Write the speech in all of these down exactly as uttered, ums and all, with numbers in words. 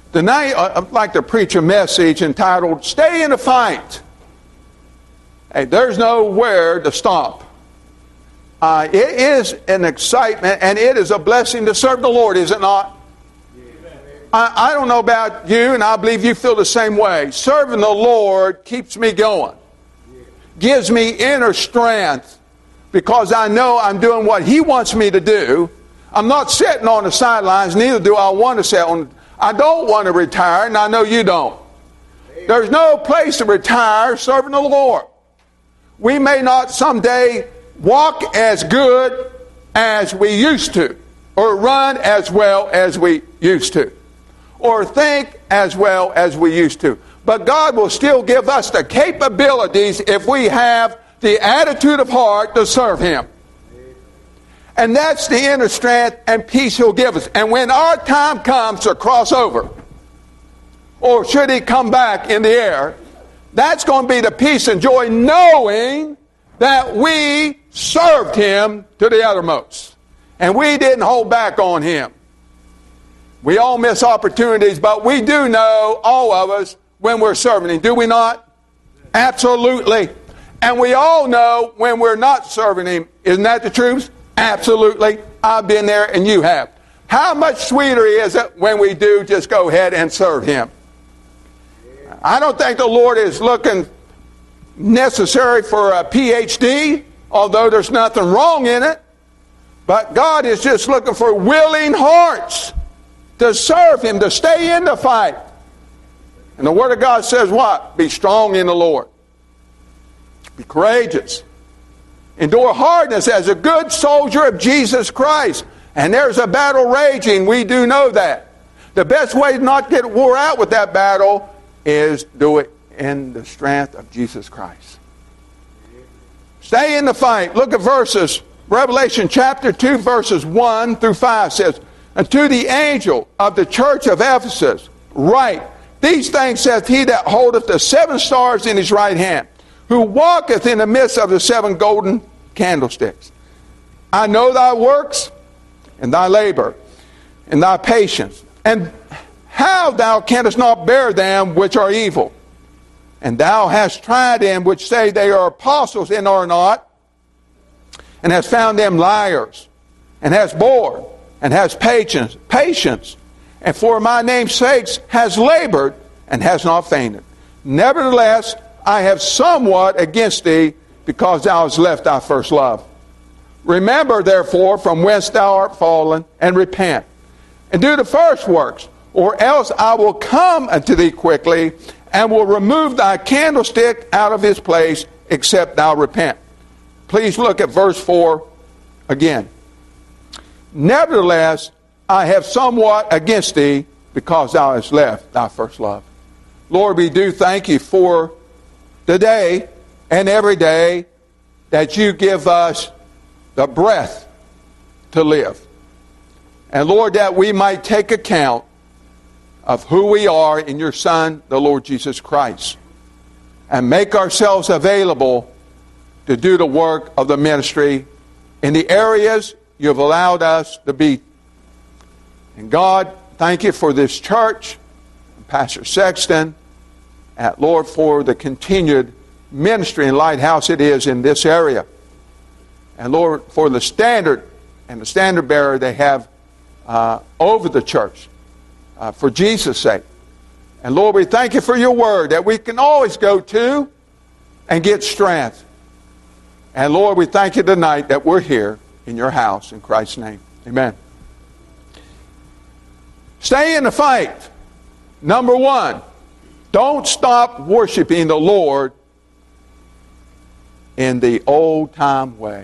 Tonight, I'd like to preach a message entitled, Stay in the Fight. Hey, there's nowhere to stop. Uh, it is an excitement and it is a blessing to serve the Lord, is it not? I, I don't know about you, and I believe you feel the same way. Serving the Lord keeps me going. Gives me inner strength because I know I'm doing what He wants me to do. I'm not sitting on the sidelines, neither do I want to sit on. I don't want to retire, and I know you don't. There's no place to retire serving the Lord. We may not someday walk as good as we used to, or run as well as we used to, or think as well as we used to. But God will still give us the capabilities if we have the attitude of heart to serve Him. And that's the inner strength and peace He'll give us. And when our time comes to cross over, or should He come back in the air, that's going to be the peace and joy knowing that we served Him to the uttermost. And we didn't hold back on Him. We all miss opportunities, but we do know, all of us, when we're serving Him. Do we not? Absolutely. And we all know when we're not serving Him. Isn't that the truth? Absolutely. I've been there and you have. How much sweeter is it when we do just go ahead and serve Him? I don't think the Lord is looking necessary for a P H D, although there's nothing wrong in it. But God is just looking for willing hearts to serve Him, to stay in the fight. And the Word of God says what? Be strong in the Lord. Be courageous. Endure hardness as a good soldier of Jesus Christ. And there's a battle raging. We do know that. The best way to not get wore out with that battle is do it in the strength of Jesus Christ. Stay in the fight. Look at verses. Revelation chapter two, verses one through five says, And to the angel of the church of Ephesus write, These things saith he that holdeth the seven stars in his right hand, who walketh in the midst of the seven golden candlesticks. I know thy works, and thy labor, and thy patience, and how thou canst not bear them which are evil. And thou hast tried them which say they are apostles and are not, and hast found them liars, and hast borne, and hast patience, patience, and for my name's sakes has labored, and has not fainted. Nevertheless, I have somewhat against thee, because thou hast left thy first love. Remember, therefore, from whence thou art fallen, and repent, and do the first works, or else I will come unto thee quickly, and will remove thy candlestick out of his place, except thou repent. Please look at verse four again. Nevertheless, I have somewhat against thee, because thou hast left thy first love. Lord, we do thank you for today and every day that you give us the breath to live. And Lord, that we might take account of who we are in your Son, the Lord Jesus Christ, and make ourselves available to do the work of the ministry in the areas you've allowed us to be. And God, thank you for this church, and Pastor Sexton, and Lord, for the continued ministry and lighthouse it is in this area. And Lord, for the standard and the standard bearer they have uh, over the church, uh, for Jesus' sake. And Lord, we thank you for your word that we can always go to and get strength. And Lord, we thank you tonight that we're here in your house in Christ's name. Amen. Stay in the fight. Number one, don't stop worshiping the Lord in the old-time way.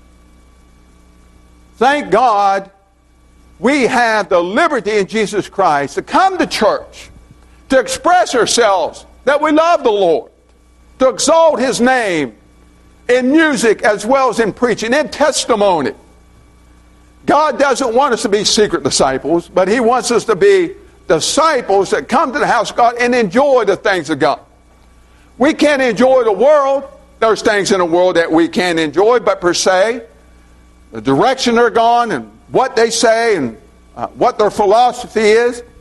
Thank God we have the liberty in Jesus Christ to come to church, to express ourselves that we love the Lord, to exalt His name in music as well as in preaching, in testimony. God doesn't want us to be secret disciples, but He wants us to be disciples that come to the house of God and enjoy the things of God. We can't enjoy the world. There's things in the world that we can enjoy, but per se, the direction they're gone and what they say and uh, what their philosophy is,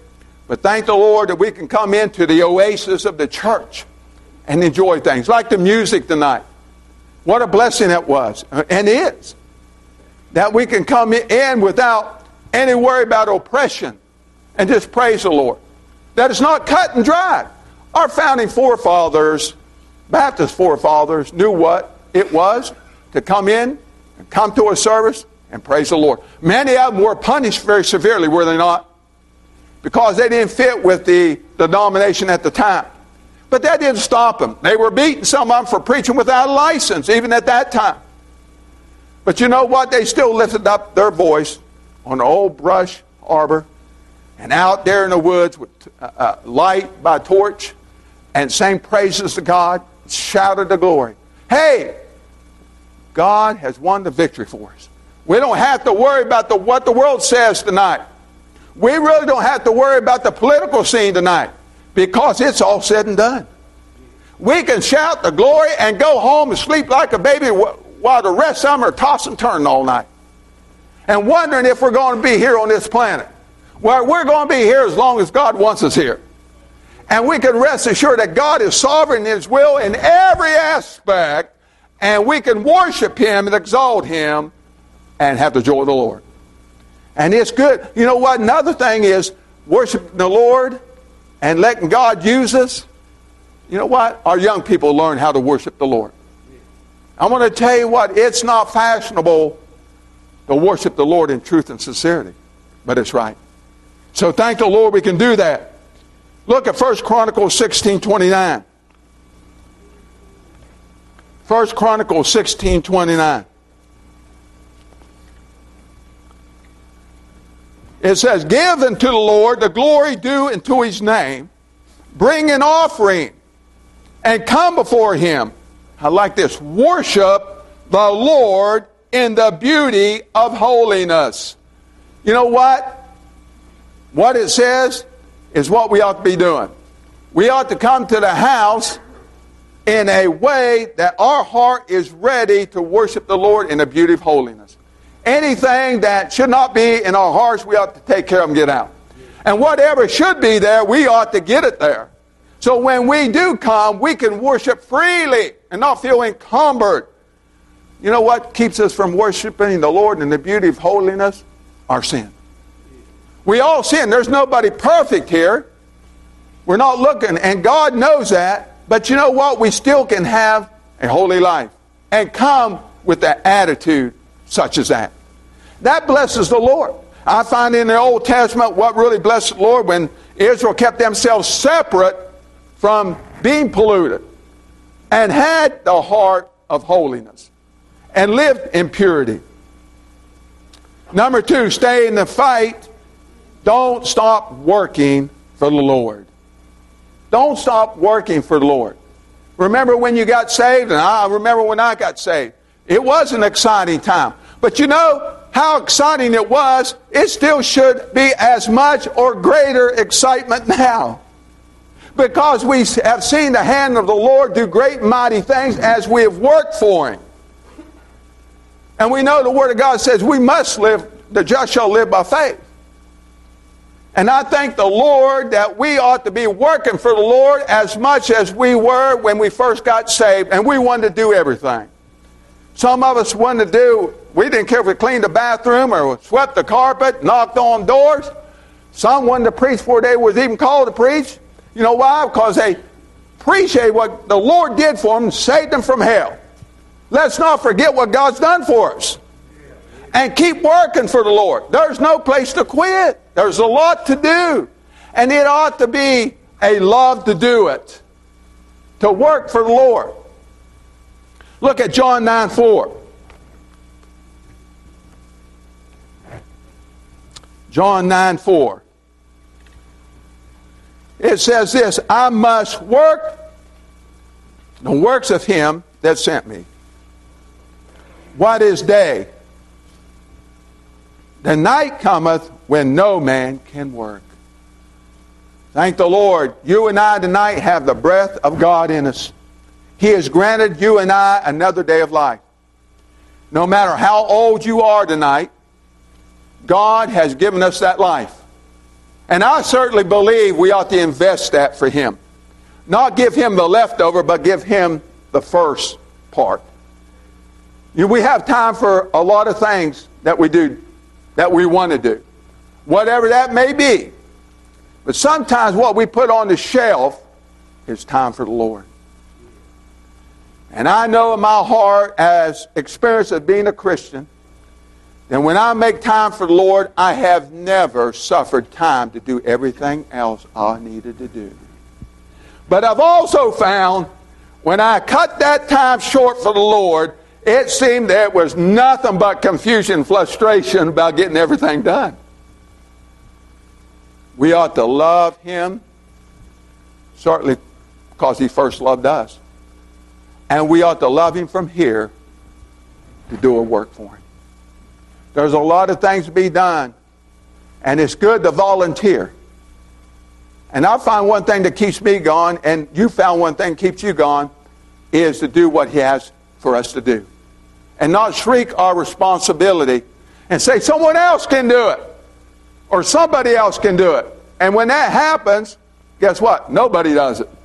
But thank the Lord that we can come into the oasis of the church and enjoy things. Like the music tonight. What a blessing it was, and is. That we can come in without any worry about oppression and just praise the Lord. That it's not cut and dried. Our founding forefathers, Baptist forefathers, knew what it was to come in and come to a service and praise the Lord. Many of them were punished very severely, were they not? Because they didn't fit with the denomination at the time. But that didn't stop them. They were beaten, some of them, for preaching without a license, even at that time. But you know what? They still lifted up their voice on the old brush arbor and out there in the woods with uh, light by torch and sang praises to God, shouted the glory. Hey, God has won the victory for us. We don't have to worry about the, what the world says tonight. We really don't have to worry about the political scene tonight because it's all said and done. We can shout the glory and go home and sleep like a baby while the rest of them are tossing and turning all night and wondering if we're going to be here on this planet. Well, we're going to be here as long as God wants us here. And we can rest assured that God is sovereign in His will in every aspect, and we can worship Him and exalt Him and have the joy of the Lord. And it's good. You know what? Another thing is worshiping the Lord and letting God use us. You know what? Our young people learn how to worship the Lord. I want to tell you what, it's not fashionable to worship the Lord in truth and sincerity, but it's right. So thank the Lord we can do that. Look at First Chronicles sixteen twenty-nine. First Chronicles sixteen twenty-nine. It says, give unto the Lord the glory due unto His name. Bring an offering and come before Him. I like this. Worship the Lord in the beauty of holiness. You know what? What it says is what we ought to be doing. We ought to come to the house in a way that our heart is ready to worship the Lord in the beauty of holiness. Anything that should not be in our hearts, we ought to take care of and get out. And whatever should be there, we ought to get it there. So when we do come, we can worship freely and not feel encumbered. You know what keeps us from worshiping the Lord in the beauty of holiness? Our sin. We all sin. There's nobody perfect here. We're not looking, and God knows that. But you know what? We still can have a holy life and come with that attitude such as that. That blesses the Lord. I find in the Old Testament what really blessed the Lord when Israel kept themselves separate from being polluted and had the heart of holiness and lived in purity. Number two, stay in the fight. Don't stop working for the Lord. Don't stop working for the Lord. Remember when you got saved, and I remember when I got saved. It was an exciting time. But you know how exciting it was, it still should be as much or greater excitement now. Because we have seen the hand of the Lord do great and mighty things as we have worked for Him. And we know the Word of God says we must live, the just shall live by faith. And I thank the Lord that we ought to be working for the Lord as much as we were when we first got saved, and we wanted to do everything. Some of us wanted to do, we didn't care if we cleaned the bathroom or swept the carpet, knocked on doors. Some wanted to preach before they was even called to preach. You know why? Because they appreciate what the Lord did for them and saved them from hell. Let's not forget what God's done for us. And keep working for the Lord. There's no place to quit. There's a lot to do. And it ought to be a love to do it. To work for the Lord. Look at John nine four. John nine four. It says this, I must work the works of Him that sent me. What is day? The night cometh when no man can work. Thank the Lord. You and I tonight have the breath of God in us. He has granted you and I another day of life. No matter how old you are tonight, God has given us that life. And I certainly believe we ought to invest that for Him. Not give Him the leftover, but give Him the first part. You know, we have time for a lot of things that we do, that we want to do. Whatever that may be. But sometimes what we put on the shelf is time for the Lord. And I know in my heart, as experience of being a Christian, that when I make time for the Lord, I have never suffered time to do everything else I needed to do. But I've also found, when I cut that time short for the Lord, it seemed there was nothing but confusion and frustration about getting everything done. We ought to love Him, certainly because He first loved us. And we ought to love Him from here to do a work for Him. There's a lot of things to be done, and it's good to volunteer. And I find one thing that keeps me going, and you found one thing that keeps you going, is to do what He has for us to do. And not shriek our responsibility and say someone else can do it, or somebody else can do it. And when that happens, guess what? Nobody does it.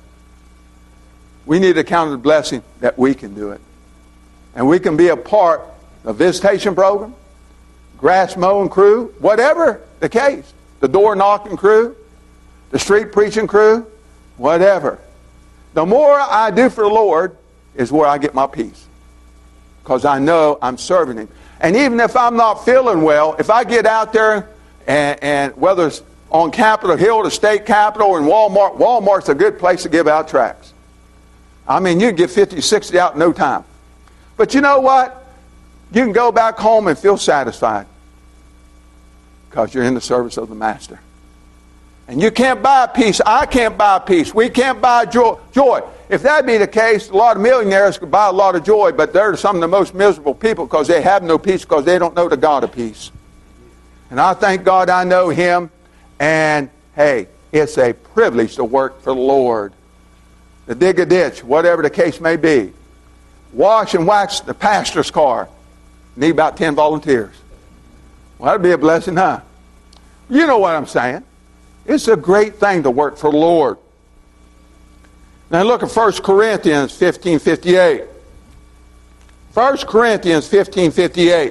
We need to count the blessing that we can do it. And we can be a part of the visitation program, grass mowing crew, whatever the case, the door knocking crew, the street preaching crew, whatever. The more I do for the Lord is where I get my peace. Because I know I'm serving Him. And even if I'm not feeling well, if I get out there, and, and whether it's on Capitol Hill, the state capitol, or in Walmart, Walmart's a good place to give out tracts. I mean, you can get fifty, sixty out in no time. But you know what? You can go back home and feel satisfied. Because you're in the service of the Master. And you can't buy peace. I can't buy peace. We can't buy joy. joy. If that be the case, a lot of millionaires could buy a lot of joy, but they're some of the most miserable people because they have no peace because they don't know the God of peace. And I thank God I know Him. And, hey, it's a privilege to work for the Lord. To dig a ditch, whatever the case may be. Wash and wax the pastor's car. Need about ten volunteers. Well, that'd be a blessing, huh? You know what I'm saying. It's a great thing to work for the Lord. Now look at First Corinthians fifteen fifty-eight. First Corinthians fifteen fifty-eight.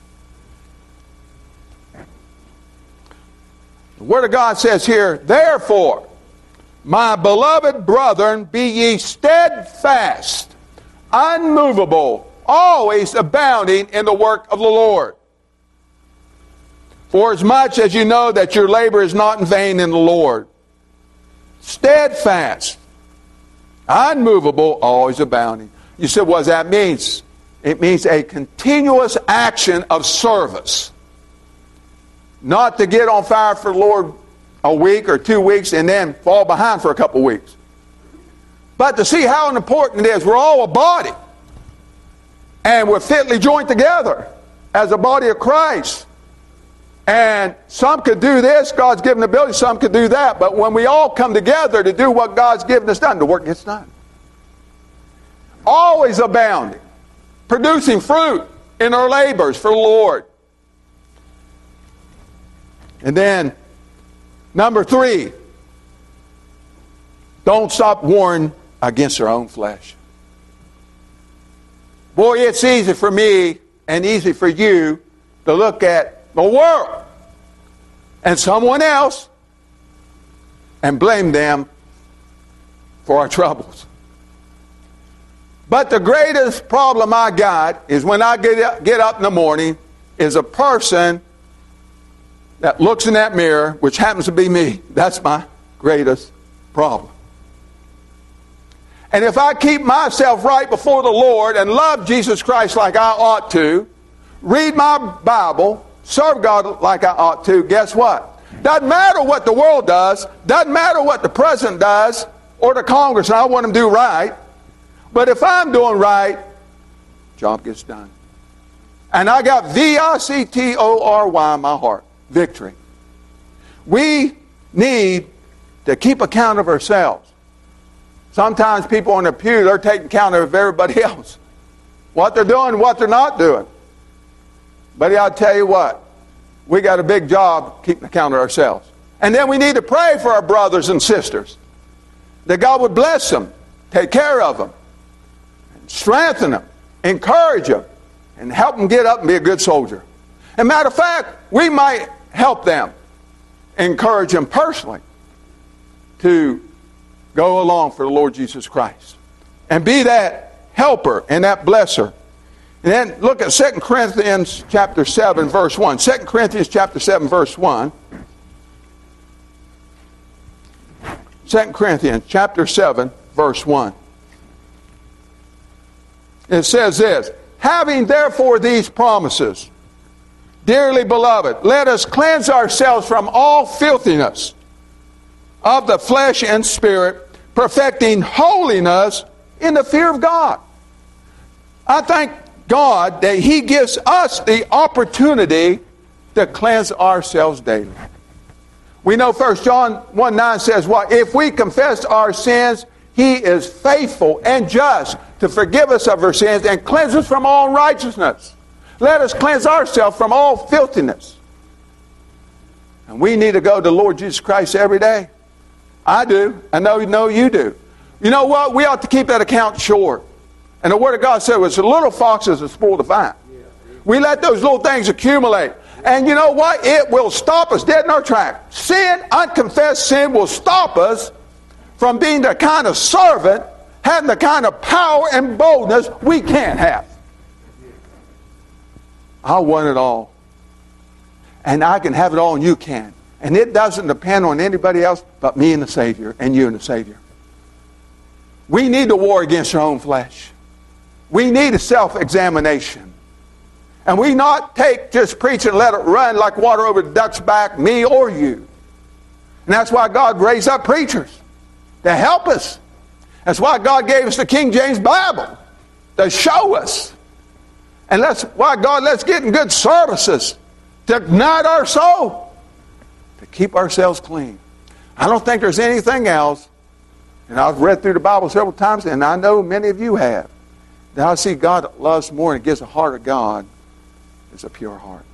The Word of God says here, therefore, my beloved brethren, be ye steadfast, unmovable, always abounding in the work of the Lord. For as much as you know that your labor is not in vain in the Lord. Steadfast, unmovable, always abounding. You said, what does that mean? It means a continuous action of service. Not to get on fire for the Lord a week or two weeks and then fall behind for a couple of weeks. But to see how important it is. We're all a body. And we're fitly joined together as a body of Christ. And some could do this, God's given the ability, some could do that. But when we all come together to do what God's given us done, the work gets done. Always abounding. Producing fruit in our labors for the Lord. And then, number three, don't stop warring against our own flesh. Boy, it's easy for me and easy for you to look at the world and someone else and blame them for our troubles. But the greatest problem I got is when I get up, get up in the morning is a person that looks in that mirror, which happens to be me. That's my greatest problem. And if I keep myself right before the Lord and love Jesus Christ like I ought to, read my Bible, serve God like I ought to, guess what? Doesn't matter what the world does, doesn't matter what the president does, or the Congress, and I want them to do right. But if I'm doing right, job gets done. And I got V I C T O R Y in my heart. Victory. We need to keep account of ourselves. Sometimes people in the pew, they're taking account of everybody else. What they're doing, what they're not doing. But I'll tell you what, we got a big job keeping account of ourselves. And then we need to pray for our brothers and sisters, that God would bless them, take care of them, strengthen them, encourage them, and help them get up and be a good soldier. As a matter of fact, we might help them, encourage them personally to go along for the Lord Jesus Christ and be that helper and that blesser. And then look at Second Corinthians chapter seven, verse one. Second Corinthians chapter seven, verse one. Second Corinthians chapter seven, verse one. It says this, having therefore these promises, dearly beloved, let us cleanse ourselves from all filthiness of the flesh and spirit, perfecting holiness in the fear of God. I thank God that He gives us the opportunity to cleanse ourselves daily. We know First John one nine says, what? If we confess our sins, He is faithful and just to forgive us of our sins and cleanse us from all unrighteousness. Let us cleanse ourselves from all filthiness. And we need to go to the Lord Jesus Christ every day. I do. I know, know you do. You know what? We ought to keep that account short. And the Word of God said, it's the little foxes that spoil the vine. We let those little things accumulate. And you know what? It will stop us dead in our track. Sin, unconfessed sin, will stop us from being the kind of servant, having the kind of power and boldness we can't have. I want it all. And I can have it all and you can. And it doesn't depend on anybody else but me and the Savior and you and the Savior. We need to war against our own flesh. We need a self-examination. And we not take just preach and let it run like water over the duck's back, me or you. And that's why God raised up preachers to help us. That's why God gave us the King James Bible to show us. And that's why God lets us get in good services to ignite our soul, to keep ourselves clean. I don't think there's anything else, and I've read through the Bible several times, and I know many of you have, that I see God loves more and gives a heart of God is a pure heart.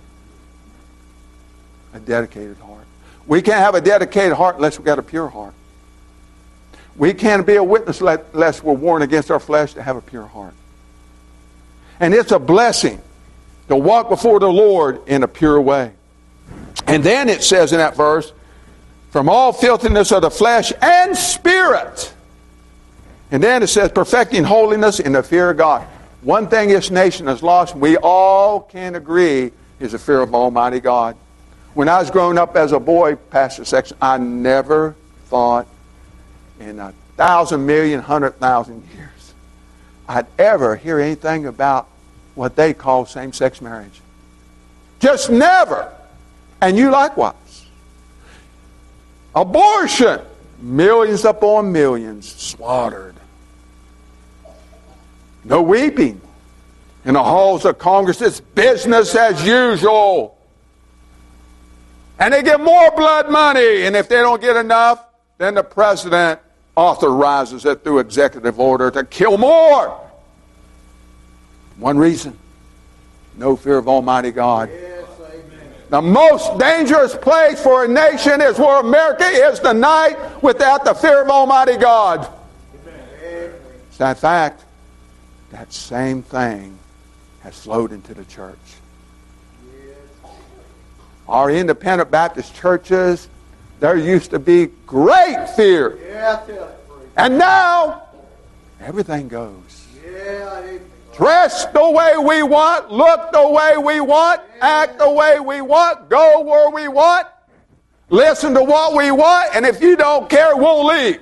A dedicated heart. We can't have a dedicated heart unless we've got a pure heart. We can't be a witness unless we're warned against our flesh to have a pure heart. And it's a blessing to walk before the Lord in a pure way. And then it says in that verse, from all filthiness of the flesh and spirit. And then it says, perfecting holiness in the fear of God. One thing this nation has lost, we all can agree, is the fear of Almighty God. When I was growing up as a boy, Pastor Sexton, I never thought in a thousand, million, hundred thousand years I'd ever hear anything about what they call same-sex marriage. Just never. And you likewise. Abortion. Millions upon millions slaughtered. No weeping. In the halls of Congress, it's business as usual. And they get more blood money. And if they don't get enough, then the president authorizes it through executive order to kill more. One reason. No fear of Almighty God. Yes, amen. The most dangerous place for a nation is where America is tonight without the fear of Almighty God. Amen. It's that fact. That same thing has flowed into the church. Yes. Our independent Baptist churches, there used to be great fear. Yeah, and now, everything goes. Yeah, dress the way we want, look the way we want, act the way we want, go where we want, listen to what we want, and if you don't care, we'll leave.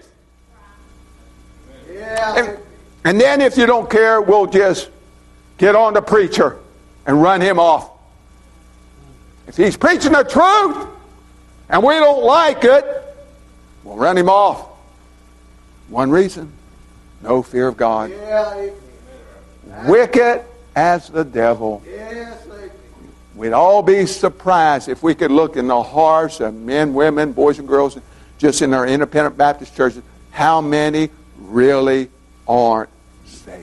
Yeah. And, and then if you don't care, we'll just get on the preacher and run him off. If he's preaching the truth and we don't like it, we'll run him off. One reason, no fear of God. Yeah. Wicked as the devil. We'd all be surprised if we could look in the hearts of men, women, boys and girls, just in our independent Baptist churches, how many really aren't saved.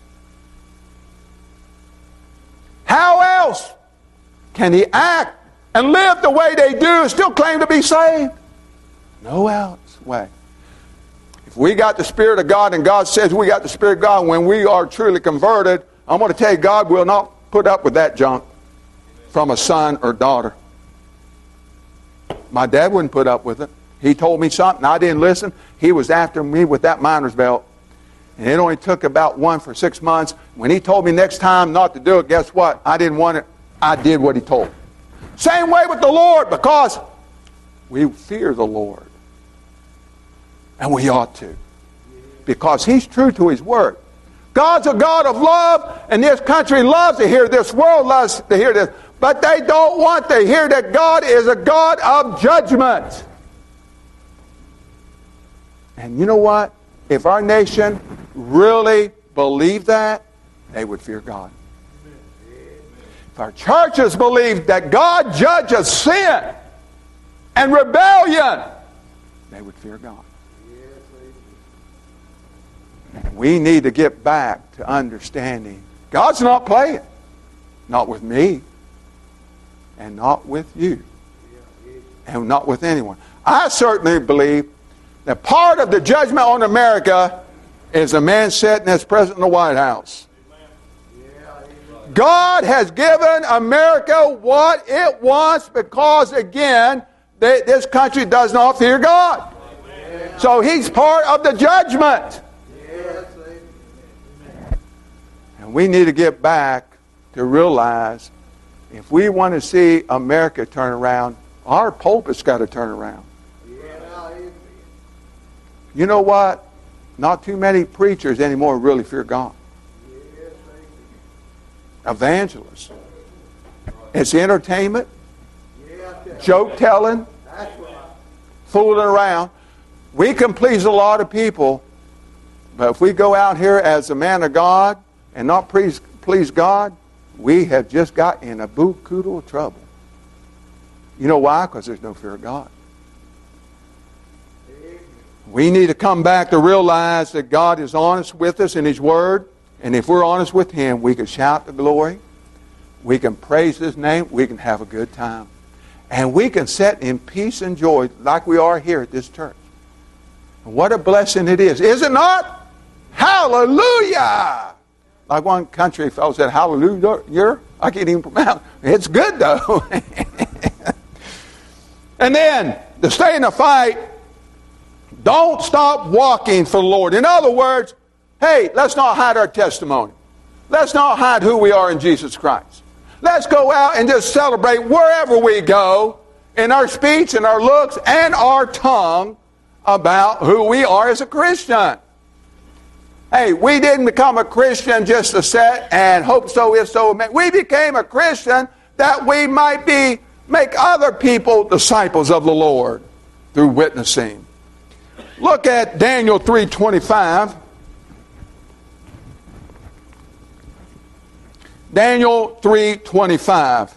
How else can he act and live the way they do and still claim to be saved? No else way. If we got the Spirit of God and God says we got the Spirit of God when we are truly converted, I'm going to tell you, God will not put up with that junk from a son or daughter. My dad wouldn't put up with it. He told me something, I didn't listen. He was after me with that miner's belt. And it only took about one for six months. When he told me next time not to do it, guess what? I didn't want it. I did what he told. Same way with the Lord, because we fear the Lord. And we ought to. Because He's true to His Word. God's a God of love, and this country loves to hear this. World loves to hear this. But they don't want to hear that God is a God of judgment. And you know what? If our nation really believed that, they would fear God. If our churches believed that God judges sin and rebellion, they would fear God. We need to get back to understanding God's not playing. Not with me. And not with you. And not with anyone. I certainly believe that part of the judgment on America is a man sitting as president of the White House. God has given America what it wants because, again, they, this country does not fear God. So He's part of the judgment. And we need to get back to realize if we want to see America turn around, our pulpit's got to turn around. You know what? Not too many preachers anymore really fear God. Evangelists. It's entertainment, joke telling, fooling around. We can please a lot of people, but if we go out here as a man of God and not please, please God, we have just got in a buku of trouble. You know why? Because there's no fear of God. We need to come back to realize that God is honest with us in His Word. And if we're honest with Him, we can shout the glory. We can praise His name. We can have a good time. And we can sit in peace and joy like we are here at this church. And what a blessing it is. Is it not? Hallelujah! Like one country fellow said, hallelujah. I can't even pronounce it. It's good though. And then, to stay in the fight, don't stop walking for the Lord. In other words, hey, let's not hide our testimony. Let's not hide who we are in Jesus Christ. Let's go out and just celebrate wherever we go in our speech and our looks and our tongue about who we are as a Christian. Hey, we didn't become a Christian just to sit and hope so if so. We became a Christian that we might be make other people disciples of the Lord through witnessing. Look at Daniel three twenty-five. Daniel three twenty-five.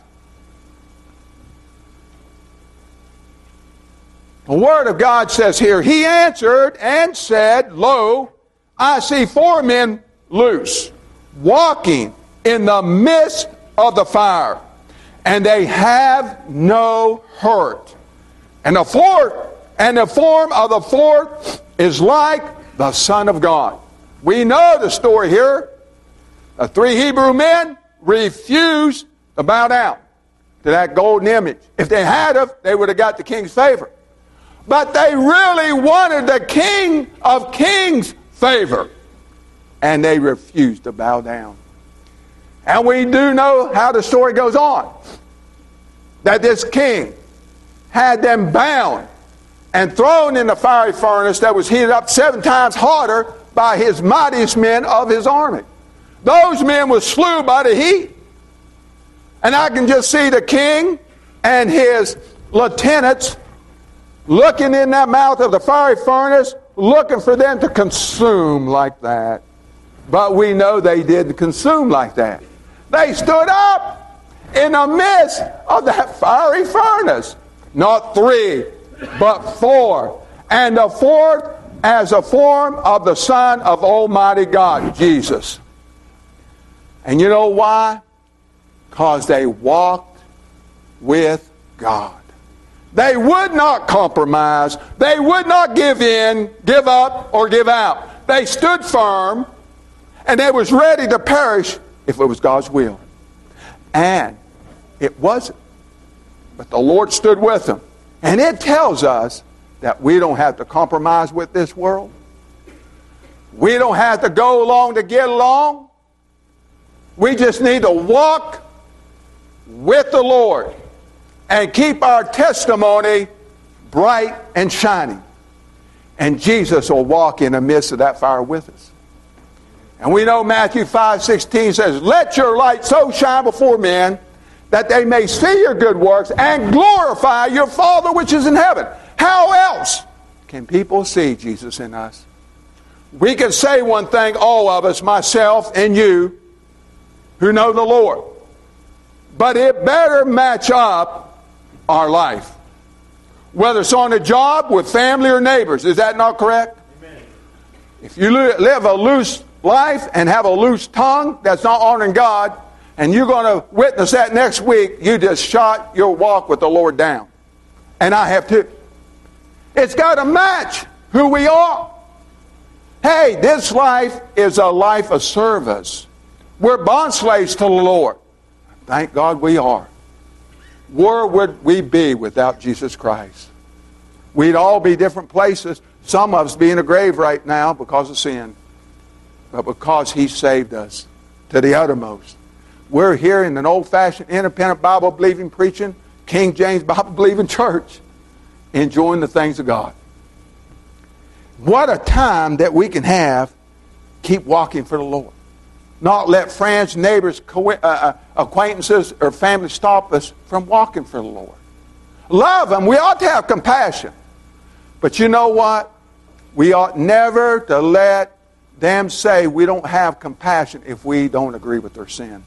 The Word of God says here, He answered and said, Lo, I see four men loose, walking in the midst of the fire, and they have no hurt. And the fourth, and the form of the fourth is like the Son of God. We know the story here. The three Hebrew men refused to bow down to that golden image. If they had of, they would have got the king's favor. But they really wanted the King of Kings' favor. And they refused to bow down. And we do know how the story goes on. That this king had them bound and thrown in the fiery furnace that was heated up seven times hotter by his mightiest men of his army. Those men were slew by the heat. And I can just see the king and his lieutenants looking in that mouth of the fiery furnace, looking for them to consume like that. But we know they didn't consume like that. They stood up in the midst of that fiery furnace. Not three, but four. And the fourth as a form of the Son of Almighty God, Jesus. And you know why? Because they walked with God. They would not compromise. They would not give in, give up, or give out. They stood firm, and they was ready to perish if it was God's will. And it wasn't. But the Lord stood with them. And it tells us that we don't have to compromise with this world. We don't have to go along to get along. We just need to walk with the Lord and keep our testimony bright and shining. And Jesus will walk in the midst of that fire with us. And we know Matthew five sixteen says, "Let your light so shine before men that they may see your good works and glorify your Father which is in heaven." How else can people see Jesus in us? We can say one thing, all of us, myself and you, who know the Lord. But it better match up our life. Whether it's on a job, with family or neighbors. Is that not correct? Amen. If you live a loose life and have a loose tongue that's not honoring God, and you're going to witness that next week, you just shot your walk with the Lord down. And I have too. It's got to match who we are. Hey, this life is a life of service. We're bondslaves to the Lord. Thank God we are. Where would we be without Jesus Christ? We'd all be different places. Some of us be in a grave right now because of sin. But because He saved us to the uttermost. We're here in an old-fashioned, independent, Bible-believing, preaching, King James Bible-believing church, enjoying the things of God. What a time that we can have, keep walking for the Lord. Not let friends, neighbors, acquaintances, or family stop us from walking for the Lord. Love them. We ought to have compassion. But you know what? We ought never to let them say we don't have compassion if we don't agree with their sin.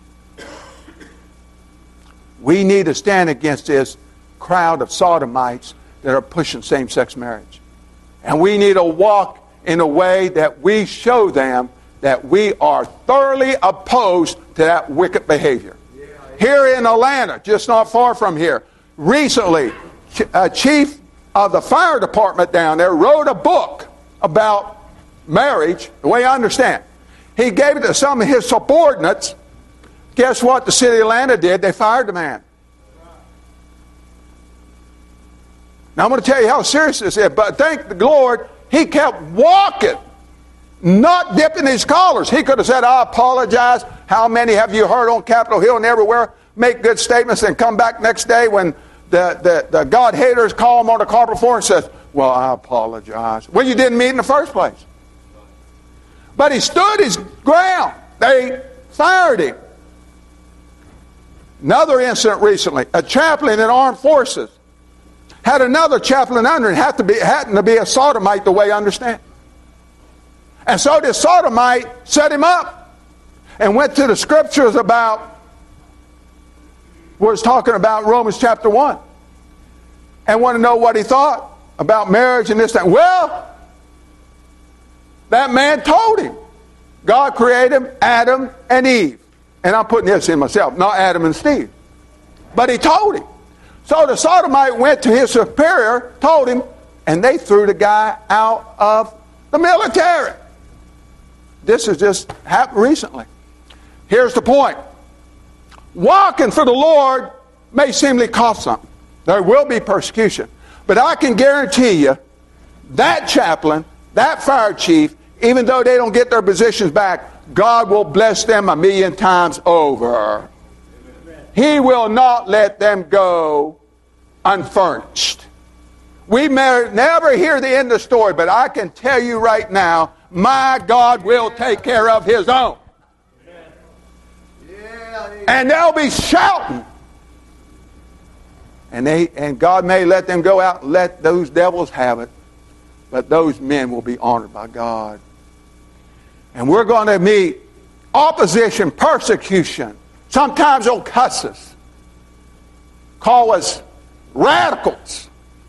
We need to stand against this crowd of sodomites that are pushing same-sex marriage. And we need to walk in a way that we show them that we are thoroughly opposed to that wicked behavior. Here in Atlanta, just not far from here, recently, a chief of the fire department down there wrote a book about marriage, the way I understand. He gave it to some of his subordinates. Guess what the city of Atlanta did? They fired the man. Now I'm going to tell you how serious this is, but thank the Lord, he kept walking, not dipping his collars. He could have said, "I apologize." How many have you heard on Capitol Hill and everywhere make good statements and come back next day when the, the, the God haters call him on the carpet floor and says, "Well, I apologize." Well, you didn't meet in the first place. But he stood his ground. They fired him. Another incident recently, a chaplain in armed forces had another chaplain under and had to be, happened to be a sodomite the way I understand. And so this sodomite set him up and went to the scriptures about, was talking about Romans chapter one. And wanted to know what he thought about marriage and this, that. Well, that man told him. God created Adam and Eve. And I'm putting this in myself, not Adam and Steve. But he told him. So the sodomite went to his superior, told him, and they threw the guy out of the military. This has just happened recently. Here's the point. Walking for the Lord may seemingly cost something. There will be persecution. But I can guarantee you, that chaplain, that fire chief, even though they don't get their positions back, God will bless them a million times over. He will not let them go unfurnished. We may never hear the end of the story, but I can tell you right now, my God will take care of His own. And they'll be shouting. And they and God may let them go out and let those devils have it, but those men will be honored by God. And we're going to meet opposition, persecution. Sometimes they'll cuss us, call us radicals,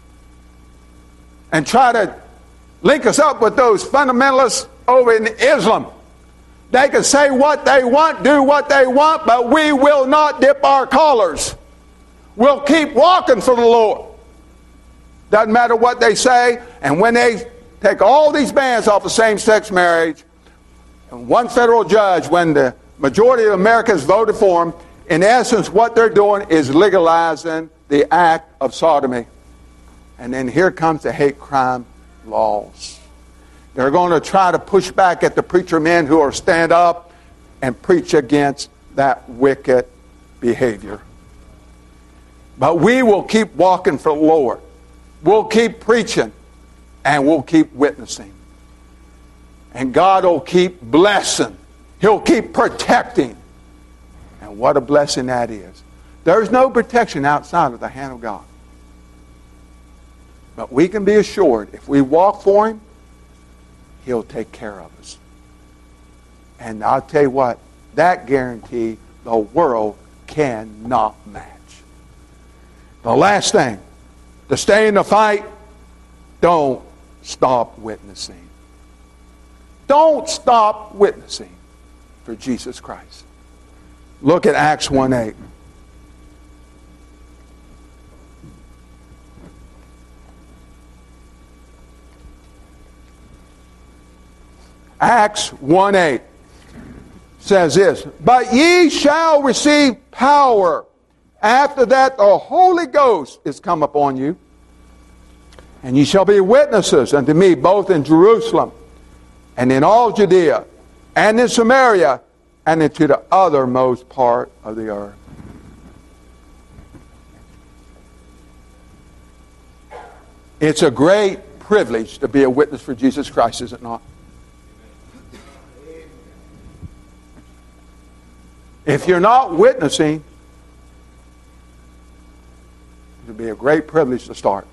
and try to link us up with those fundamentalists over in Islam. They can say what they want, do what they want, but we will not dip our collars. will keep walking for the Lord. Doesn't matter what they say. And when they take all these bans off of same-sex marriage, and one federal judge, when the majority of Americans voted for him, in essence what they're doing is legalizing the act of sodomy. And then here comes the hate crime laws. They're going to try to push back at the preacher men who are stand up and preach against that wicked behavior. But we will keep walking for the Lord. We'll keep preaching and we'll keep witnessing. And God will keep blessing. He'll keep protecting. And what a blessing that is. There's no protection outside of the hand of God. But we can be assured if we walk for Him, He'll take care of us. And I'll tell you what, that guarantee the world cannot match. The last thing, to stay in the fight, don't stop witnessing. Don't stop witnessing for Jesus Christ. Look at Acts one eight. Acts one eight says this, "But ye shall receive power after that the Holy Ghost is come upon you, and ye shall be witnesses unto me both in Jerusalem and in all Judea and in Samaria and into the uttermost part of the earth." It's a great privilege to be a witness for Jesus Christ, is it not? If you're not witnessing, it would be a great privilege to start.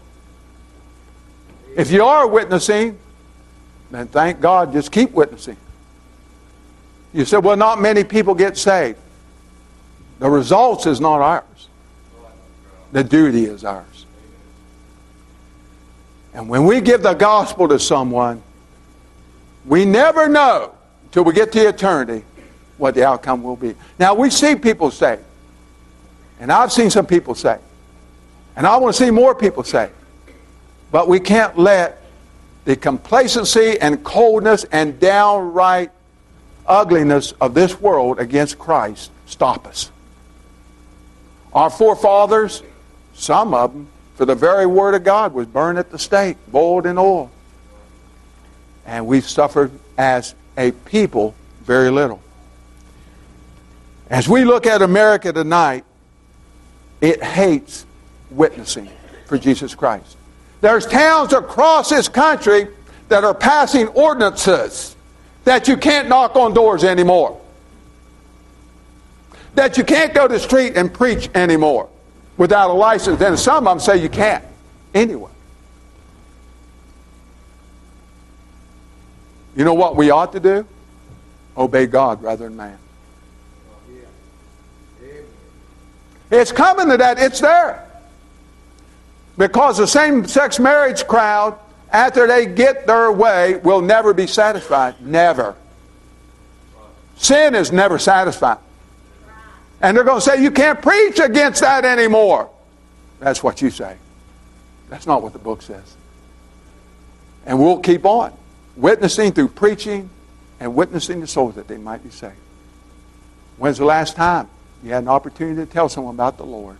If you are witnessing, then thank God, just keep witnessing. You said, well, not many people get saved. The results is not ours. The duty is ours. And when we give the gospel to someone, we never know till we get to eternity what the outcome will be. Now, we see people say, and I've seen some people say, and I want to see more people say, but we can't let the complacency and coldness and downright ugliness of this world against Christ stop us. Our forefathers, some of them, for the very word of God, was burned at the stake, boiled in oil. And we've suffered as a people very little. As we look at America tonight, it hates witnessing for Jesus Christ. There's towns across this country that are passing ordinances that you can't knock on doors anymore. That you can't go to the street and preach anymore without a license. And some of them say you can't anyway. You know what we ought to do? Obey God rather than man. It's coming to that. It's there. Because the same-sex marriage crowd, after they get their way, will never be satisfied. Never. Sin is never satisfied. And they're going to say, you can't preach against that anymore. That's what you say. That's not what the book says. And we'll keep on witnessing through preaching and witnessing to souls that they might be saved. When's the last time you had an opportunity to tell someone about the Lord?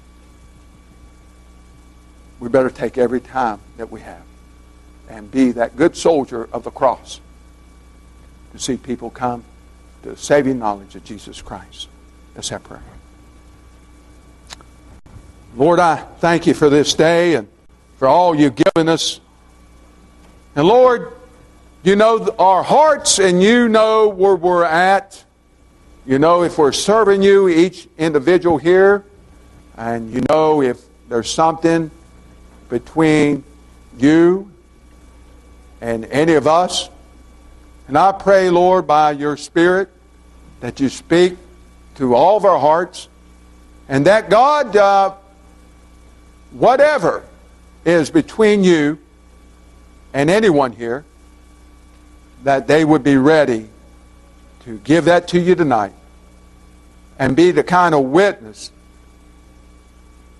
We better take every time that we have and be that good soldier of the cross to see people come to the saving knowledge of Jesus Christ. Let's have prayer. Lord, I thank you for this day and for all you've given us. And Lord, you know our hearts and you know where we're at. You know if we're serving you, each individual here, and you know if there's something between you and any of us. And I pray, Lord, by your Spirit, that you speak to all of our hearts, and that God, uh, whatever is between you and anyone here, that they would be ready to give that to you tonight and be the kind of witness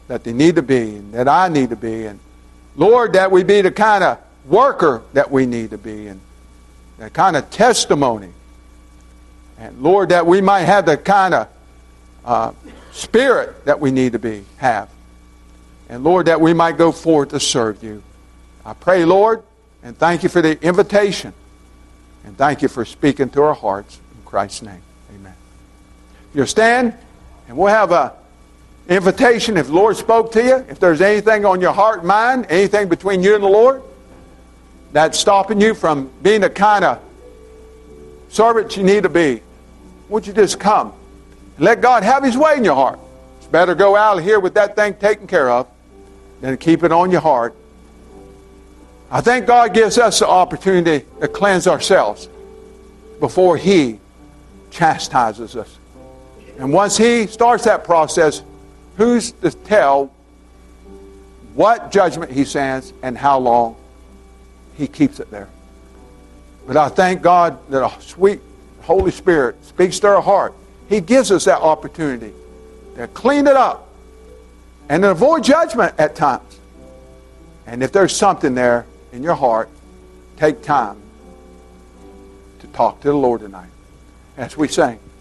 that they need to be, and that I need to be. And Lord, that we be the kind of worker that we need to be, and that kind of testimony. And Lord, that we might have the kind of uh, spirit that we need to be, have. And Lord, that we might go forward to serve you. I pray, Lord, and thank you for the invitation. And thank you for speaking to our hearts. In Christ's name, amen. You'll stand, and we'll have a invitation if the Lord spoke to you. If there's anything on your heart and mind, anything between you and the Lord that's stopping you from being the kind of servant you need to be, won't you just come and let God have His way in your heart? It's better go out of here with that thing taken care of than keep it on your heart. I think God gives us the opportunity to cleanse ourselves before He chastises us. And once He starts that process, who's to tell what judgment He sends and how long He keeps it there? But I thank God that a sweet Holy Spirit speaks to our heart. He gives us that opportunity to clean it up and to avoid judgment at times. And if there's something there in your heart, take time to talk to the Lord tonight as we sing.